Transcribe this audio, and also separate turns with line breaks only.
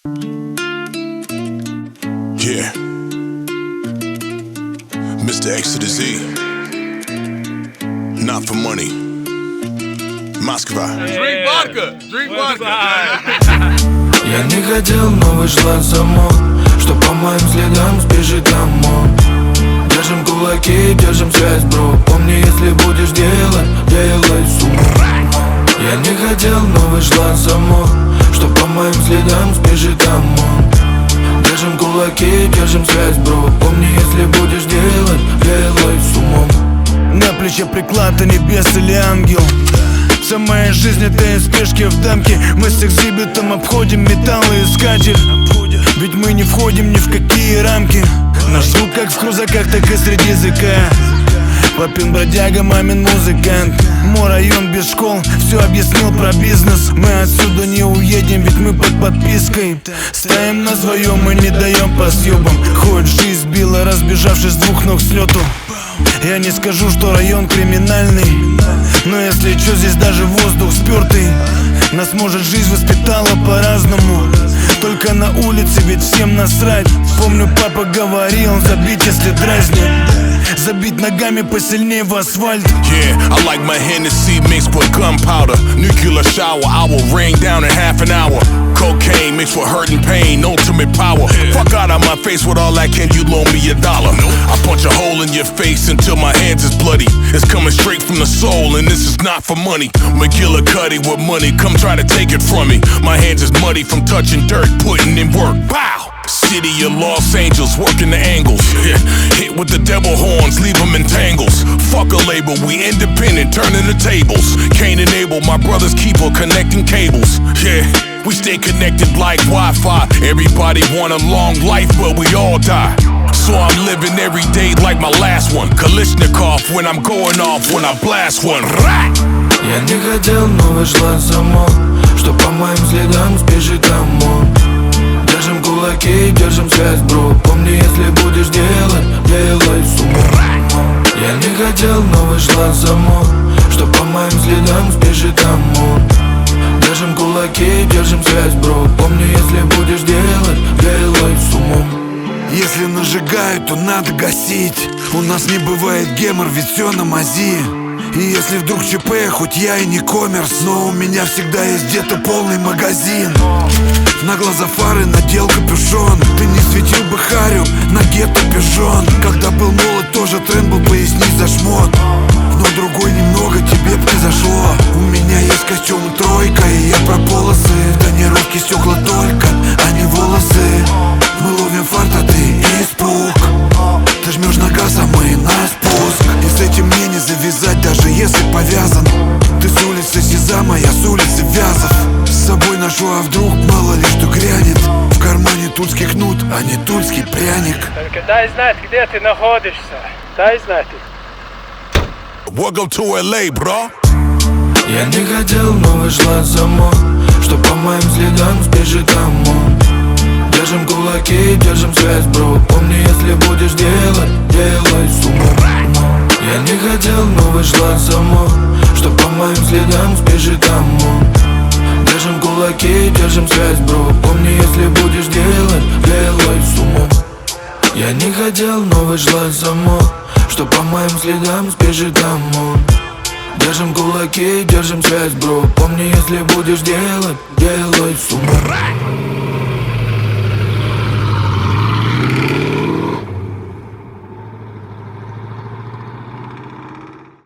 Yeah, Mr. X to the Z. Not for money. Москва.
Drink vodka. Drink vodka.
Я не хотел, но вышла само, что по моим следам сбежит ОМОН. Держим кулаки, держим связь, бро. Помни, если будешь делать, делай с умом. Я не хотел, но вышла само, что по моим следам сбежит ОМОн. Держим кулаки, держим связь, бро. Помни, если будешь делать, делай с умом.
На плече приклад, а не бес или ангел. Вся моя жизнь это из спешки в дамке. Мы с экзибитом обходим металлоискатель. Ведь мы не входим ни в какие рамки. Наш звук как в крузаках, так и среди языка. Папин бродяга, мамин музыкант. Мой район без школ, все объяснил про бизнес. Мы отсюда не уедем, ведь мы под подпиской. Стоим на своем и не даем по съебам. Хоть жизнь сбила, разбежавшись с двух ног с лету. Я не скажу, что район криминальный, но если чё, здесь даже воздух спёртый. Нас, может, жизнь воспитала по-разному. Только на улице ведь всем насрать. Помню, папа говорил, забить, если дразнит. Забить ногами посильнее в асфальт.
Yeah, I like my Hennessy mixed with gunpowder. Nuclear shower, I will rain down in half an hour. Cocaine mixed with hurt and pain, ultimate power. Fuck out of my face with all that, can you loan me $1? I punch a hole in your face until my hands is bloody. It's coming straight from the soul and this is not for money. McGillicuddy with money, come try to take it from me. My hands is muddy from touching dirt, putting in work. Pow! City of Los Angeles, working the angles. Hit with the devil horns, leave them in tangles. Fuck a label, we independent, turning the tables. Can't enable my brother's keeper connecting cables. Yeah, we stay connected like Wi-Fi. Everybody want a long life, but we all die. So I'm living every day like my last one. Kalishnikov when I'm going off, when I blast one.
Я не хотел, но вышла само, что по моим следам сбежит ОМОН. Держим кулаки, держим связь, бро. Помни, если будешь делать, делай с умом. Я не хотел, но вышла само, что по моим следам сбежит ОМОН. Держим кулаки, держим связь, бро. Помни, если будешь делать, делай с умом.
Если нажигают, то надо гасить. У нас не бывает гемор, ведь все на мази. И если вдруг ЧП, хоть я и не коммерс, но у меня всегда есть где-то полный магазин. На глаза фары надел капюшон. Ты не светил бы харю на гетто пижон. Когда был молод, тоже тренд был пояснить за шмот. Но другой немного тебе произошло. У меня есть костюм тройка, и я про полосы. В тонировке стекла только, а не волосы. Мы ловим фарт, а ты испуг. Ты жмешь на газ, а мы на спуск. И с этим мне не завязать, даже если повязан. Ты с улицы Сезам, а я с улицы Вязов. С собой ношу, а вдруг мало ли что грянет. В кармане тульский кнут, а не тульский пряник.
Только дай знать, где ты находишься. Дай знать.
Welcome to LA, bro.
Я не хотел, но вышла само, что по моим следам сбежит ОМОН. Держим кулаки, держим связь, бро. Помни, если будешь делать, делай с умом. Я не хотел, но вышла само, что по моим следам сбежит ОМОН. Держим кулаки, держим связь, бро. Помни, если будешь делать, делай с умом. Я не хотел, но вышла само, что по моим следам сбежит ОМОН. Держим кулаки, держим связь, бро. Помни, если будешь делать, делай с умом.